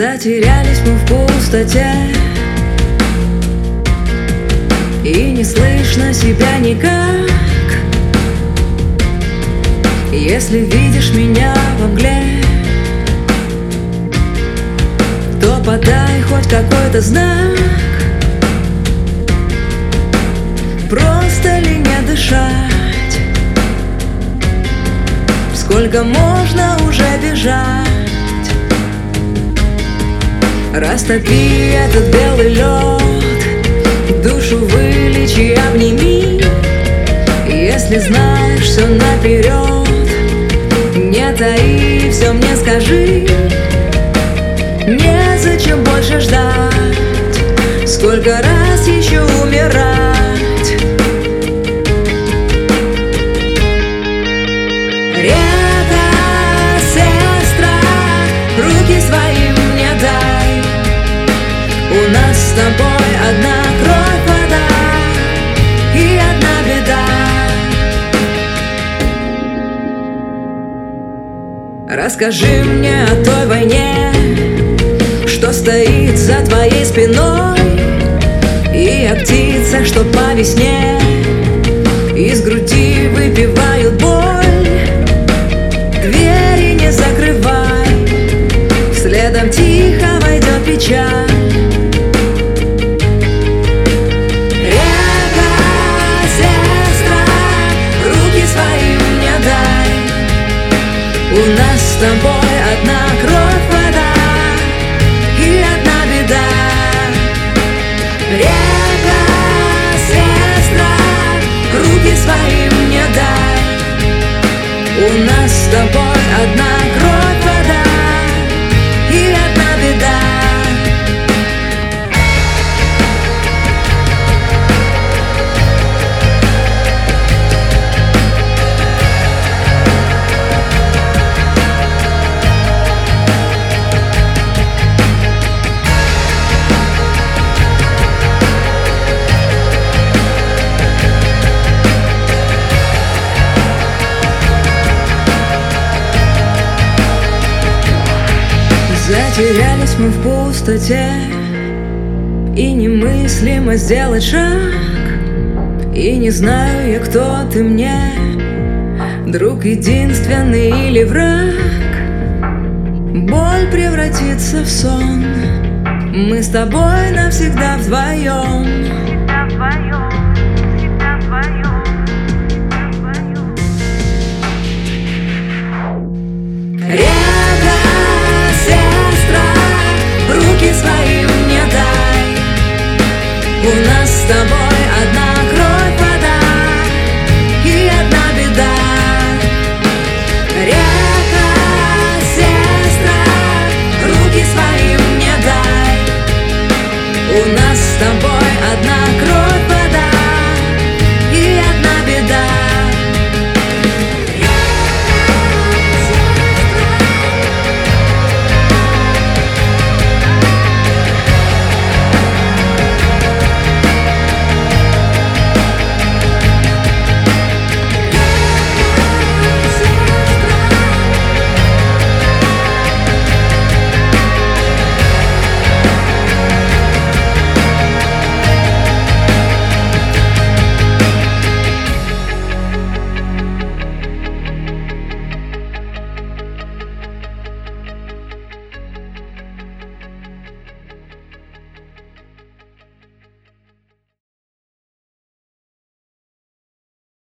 Затерялись мы в пустоте, и не слышно себя никак. Если видишь меня во мгле, то подай хоть какой-то знак. Просто ли не дышать? Сколько можно уже бежать? Растопи этот белый лед, душу вылечи, обними. Если знаешь все наперед, не таи, все мне скажи. Незачем больше ждать, сколько раз еще умирать. Река, сестра, руки свои мне дай. У нас с тобой одна кровь, вода и одна беда. Расскажи мне о той войне, что стоит за твоей спиной, и о птицах, что по весне из груди выпивают боль. Двери не закрывай, следом тихо войдет печаль. У нас с тобой одна кровь, вода и одна беда. Река, сестра, руки свои мне дай. У нас с тобой одна кровь, вода и одна беда. Затерялись мы в пустоте, и немыслимо сделать шаг. И не знаю я, кто ты мне, друг единственный или враг. Боль превратится в сон, мы с тобой навсегда вдвоем. Свои мне дай. У нас с тобой одна кровь, вода и одна беда. Река, сестра, руки свои мне дай. У нас с тобой